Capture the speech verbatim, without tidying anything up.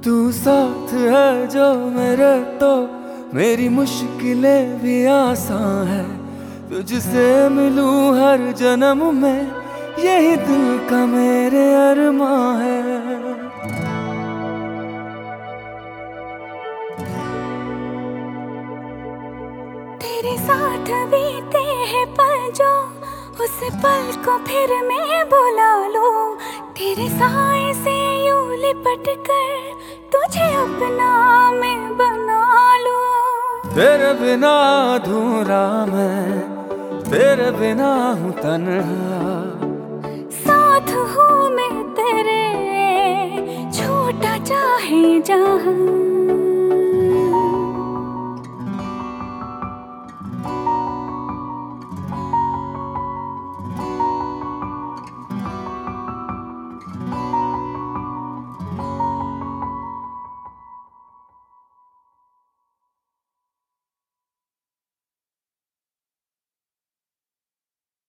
तू साथ है जो मेरे तो मेरी मुश्किलें भी आसान है। तुझसे मिलूं हर जन्म में यही दिल का मेरे अरमां है। तेरे साथ बीते हैं पल जो उस पल को फिर मैं बुला लूं। तेरे साए से यूं लिपट कर तुझे अपना मैं बना लूं। तेरे बिना अधूरा मैं, तेरे बिना हूँ तन्हा। साथ हूँ मैं तेरे, छूटा चाहे जहां।